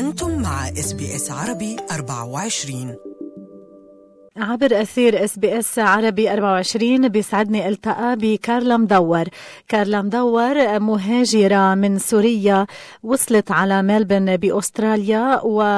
أنتم مع SBS عربي 24. عبر أثير SBS عربي 24 بيسعدني التقى بكارلا مدور. كارلا مدور مهاجرة من سوريا وصلت على ملبن بأستراليا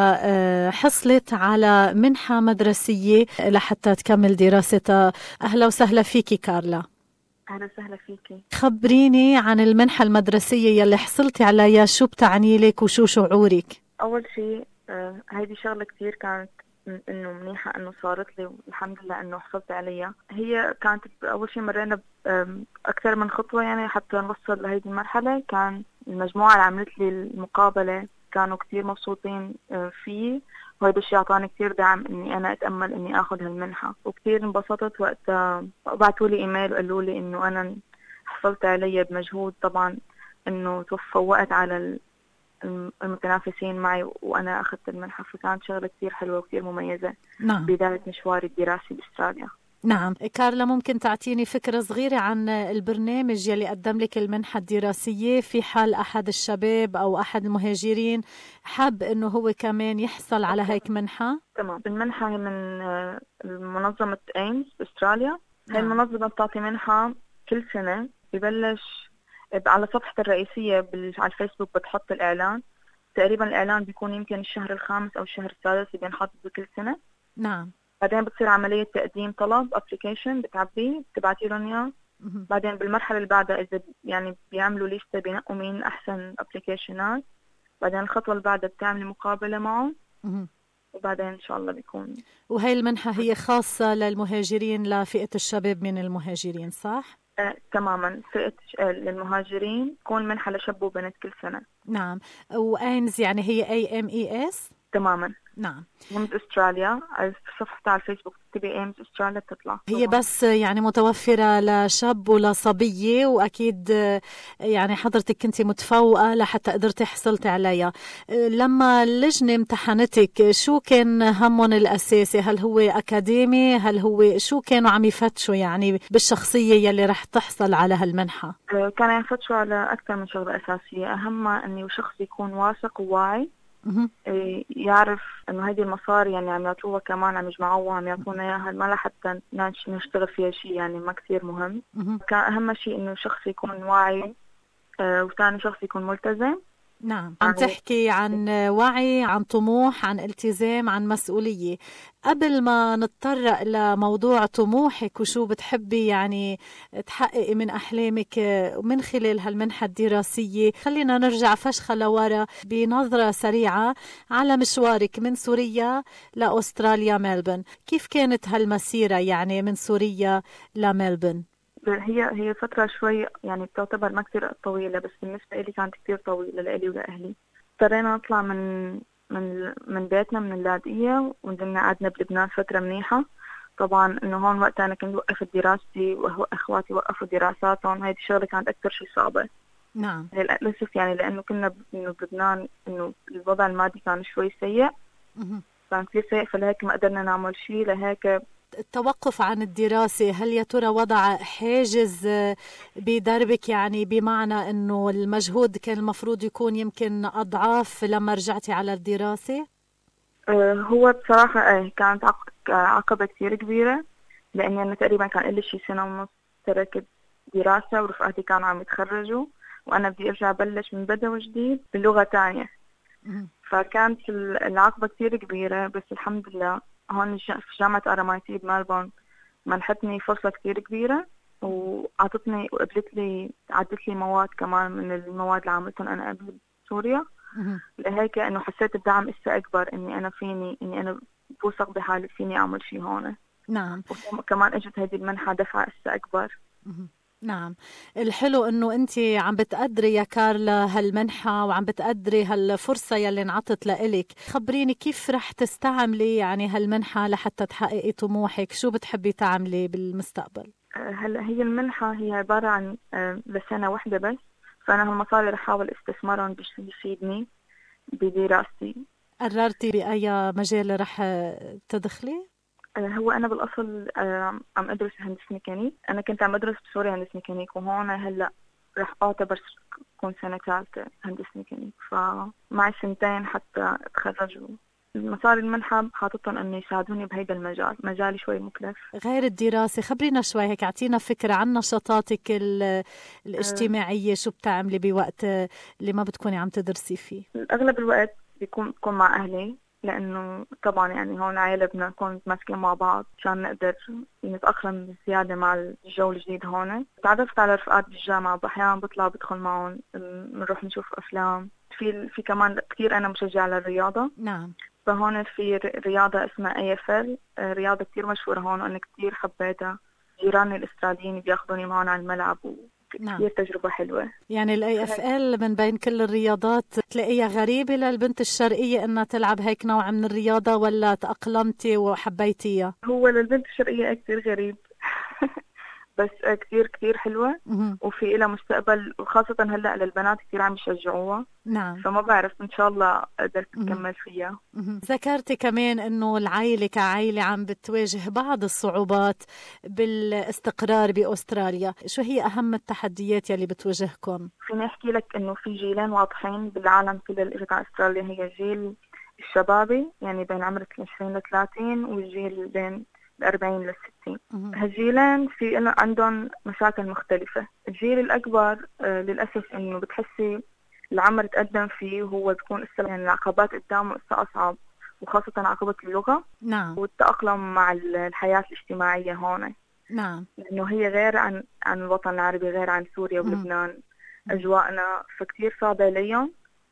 وحصلت على منحة مدرسية لحتى تكمل دراستها. أهلا وسهلا فيكي كارلا. أهلا وسهلا فيكي. خبريني عن المنحة المدرسية يلي حصلتي عليها، شو بتعني لك وشو شعورك؟ أول شيء هيدي شغلة كتير كانت إنه منيحة إنه صارت لي، والحمد لله إنه حصلت عليها. هي كانت أول شيء مرينا أكثر من خطوة يعني حتى نوصل لهيدي المرحلة. كان المجموعة اللي عملت لي المقابلة كانوا كتير مبسوطين فيه، وهذا الشيء أعطاني كتير دعم إني أنا أتأمل إني أخذ هالمنحة. وكتير انبسطت وقت بعتوا لي إيميل وقالوا لي إنه أنا حصلت عليها بمجهود، طبعا إنه فوقت على المتنافسين معي وأنا أخذت المنحة، فكانت شغلة كتير حلوة وكتير مميزة. نعم. بداية مشواري الدراسي بأستراليا. نعم. كارلا، ممكن تعطيني فكرة صغيرة عن البرنامج يلي قدم لك المنحة الدراسية في حال أحد الشباب أو أحد المهاجرين حاب إنه هو كمان يحصل على هيك منحة؟ تمام. المنحة هي من منظمة ايمز بأستراليا. هاي المنظمة بتعطي منحة كل سنة. ببلش على صفحة الرئيسية على الفيسبوك بتحط الإعلان. تقريبا الإعلان بيكون يمكن الشهر الخامس أو الشهر السادس اللي بينحط بكل سنة. نعم. بعدين بتصير عملية تقديم طلب ابليكيشن، بتعبيه بتبعتي لهم اياه. بعدين بالمرحلة اللي بعدها إذا يعني بيعملوا ليستة بينقوا مين أحسن ابليكيشنات. بعدين الخطوة اللي بعدها بتعملي مقابلة معه. وبعدين إن شاء الله بيكون. وهي المنحة هي خاصة للمهاجرين، لفئة الشباب من المهاجرين، صح؟ تماما. فئة للمهاجرين تكون منحة لشاب وبنت كل سنة. نعم. وأيمز يعني هي AMES؟ تماما. نعم. ايمز استراليا، صفحتها على الفيسبوك تكتبي ايمز استراليا بتطلع. هي بس يعني متوفرة لشاب ولصبية، وأكيد يعني حضرتك كنت متفوقة لحتى قدرتي حصلتي عليها. لما اللجنة امتحنتك شو كان همهم الأساسي؟ هل هو أكاديمي؟ هل هو شو كانوا عم يفتشوا يعني بالشخصية يلي رح تحصل على هالمنحة؟ كانوا يفتشوا على أكثر من شغلة أساسية. أهمها أنه شخص يكون واثق وواعي، يعرف انه هذه المصاري يعني عم يعطوها كمان عم يجمعوها عم يعطونا اياها ما لحتى نشتغل فيها شيء يعني ما كثير مهم. كان اهم شيء انه شخص يكون واعي، وثاني شخص يكون ملتزم. نعم. عم تحكي عن وعي، عن طموح، عن التزام، عن مسؤولية. قبل ما نتطرق لموضوع طموحك وشو بتحبي يعني تحققي من أحلامك من خلال هالمنحة الدراسية، خلينا نرجع فشخة لورا بنظرة سريعة على مشوارك من سوريا لأستراليا ملبن. كيف كانت هالمسيرة يعني من سوريا لملبن؟ هي فترة شوي يعني بتعتبر ما كتير طويلة، بس بالنسبة لي كانت كتير طويلة لإلي ولأهلي. اضطرينا نطلع من بيتنا من اللاذقية ونزلنا قعدنا بلبنان فترة منيحة. طبعا انه هون وقتها انا كنت وقفت دراستي واخواتي وقفوا دراساتهم. هيدي الشغلة كانت اكثر شيء صعبة. نعم. للأسف يعني لانه كنا بلبنان انه الوضع المادي كان شوي سيء. كان كثير سيء، فلهيك ما قدرنا نعمل شيء. لهيك التوقف عن الدراسة هل يا ترى وضع حاجز بدربك، يعني بمعنى أنه المجهود كان المفروض يكون يمكن أضعاف لما رجعتي على الدراسة؟ هو بصراحة كانت عقبة كتير كبيرة، لأني أنا تقريبا كان لي شي سنة ونص تركت دراسة ورفقاتي كانوا عم يتخرجوا وأنا بدي أرجع بلش من بدء وجديد بلغة تانية. فكانت العقبة كتير كبيرة، بس الحمد لله هون في جامعة RMIT بملبون منحتني فرصة كتير كبيرة وعطتني وقبلت لي عدت لي مواد كمان من المواد اللي عملتهم أنا قبل بسوريا. لهيك إنه حسيت الدعم إسا أكبر إني أنا بوثق بحالي فيني أعمل شيء هون. نعم. وكمان إجت هذه المنحة دفعة إسا أكبر. نعم. الحلو انه انت عم بتقدري يا كارلا هالمنحة وعم بتقدري هالفرصة يلي انعطت لإلك. خبريني كيف رح تستعملي يعني هالمنحة لحتى تحققي طموحك؟ شو بتحبي تعملي بالمستقبل؟ هلا هي المنحة هي عبارة عن لسنة واحدة بس، فأنا هالمصاري رح أحاول استثمارهم بيفيدني بدراستي. قررتي بأي مجال رح تدخلي؟ هو أنا بالأصل عم أدرس هندسة ميكانيك. أنا كنت عم أدرس بسوريا هندسة ميكانيك، وهون هلأ رح أعتبر كون سنة ثالثة هندسة ميكانيك، فمعي سنتين حتى أتخرج. المصاري المنحة حاططهم أنه يساعدوني بهيدا المجال، مجالي شوي مكلف. غير الدراسة خبرينا شوي هيك، أعطينا فكرة عن نشاطاتك الاجتماعية. شو بتعملي بوقت اللي ما بتكوني عم تدرسي فيه؟ أغلب الوقت بكون مع أهلي، لأنه طبعا يعني هون عائلة بدنا نكون ماسكين مع بعض عشان نقدر نتأقلم زيادة مع الجو الجديد هون. تعرفت على رفقات بالجامعة، أحيانا بطلع بدخل معهم، بنروح نشوف أفلام. في كمان كتير أنا مشجعة للرياضة. نعم. فهون في رياضة اسمها AFL، رياضة كتير مشهورة هون وأنا كتير حبيتها. جيراني الأستراليين بياخدوني معهم على الملعب نعم. كتير تجربة حلوة. يعني AFL من بين كل الرياضات تلاقيها غريبة للبنت الشرقية إنها تلعب هيك نوع من الرياضة، ولا تأقلمتي وحبيتيها؟ هو للبنت الشرقية كتير غريب بس كتير كتير حلوة وفي لها مستقبل، وخاصة هلأ للبنات كتير عم يشجعوها. نعم. فما بعرف إن شاء الله قدرت أكمل فيها. ذكرتي كمان إنه العائلة كعائلة عم بتواجه بعض الصعوبات بالاستقرار بأستراليا. شو هي أهم التحديات يلي بتواجهكم؟ فيني أحكي لك إنه في جيلين واضحين بالعالم كله اللي إجت على أستراليا. هي جيل الشبابي يعني بين عمر 20 ل 30، والجيل بين 40 ل 60. هالجيلين في عندهم مشاكل مختلفة. الجيل الأكبر للأسف إنه بتحسي العمر تقدم فيه وهو بيكون يعني العقبات قدامه أصعب، وخاصة عقبة اللغة. نعم. والتأقلم مع الحياة الاجتماعية هون. نعم. لأنه هي غير عن الوطن العربي، غير عن سوريا ولبنان. أجواءنا فكتير صعبة ليهم.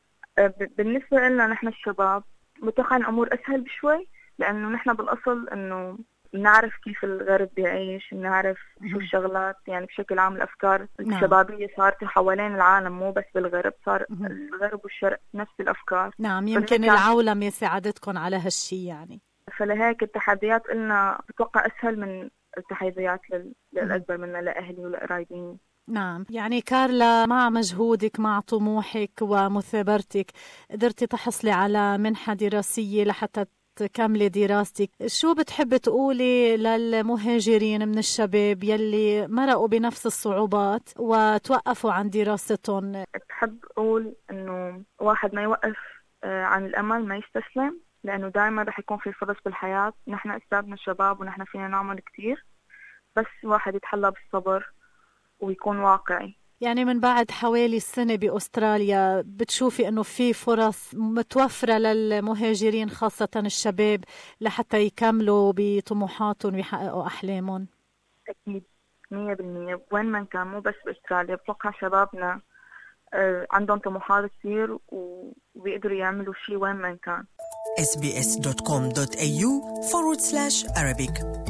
بالنسبة لنا نحن الشباب بتوقع الأمور أسهل بشوي، لأنه نحن بالأصل إنه نعرف كيف الغرب بيعيش، نعرف شو الشغلات يعني بشكل عام. الأفكار الشبابية صارت حوالين العالم، مو بس بالغرب، صار الغرب والشرق نفس الأفكار. نعم. يمكن العولمة ساعدتكم على هالشي يعني. فلهيك التحديات قلنا بتوقع أسهل من التحديات للأكبر منا، لأهلي ولقرايبين. نعم. يعني كارلا مع مجهودك مع طموحك ومثابرتك قدرتي تحصلي على منحة دراسية لحتى تكملي دراستك. شو بتحبي تقولي للمهاجرين من الشباب يلي مرقوا بنفس الصعوبات وتوقفوا عن دراستهم؟ بحب أقول إنه واحد ما يوقف عن الأمل، ما يستسلم، لأنه دائما رح يكون في فرص بالحياة. نحن أسبابنا الشباب ونحن فينا نعمل كتير، بس واحد يتحلى بالصبر ويكون واقعي. يعني من بعد حوالي السنة بأستراليا بتشوفي أنه في فرص متوفرة للمهاجرين خاصة الشباب لحتى يكملوا بطموحاتهم ويحققوا أحلامهم؟ أكيد 100%. وين ما كان، مو بس بأستراليا. بتوقع شبابنا عندهم طموحات كثير وبيقدروا يعملوا شيء وين ما كان. sbs.com.au/Arabic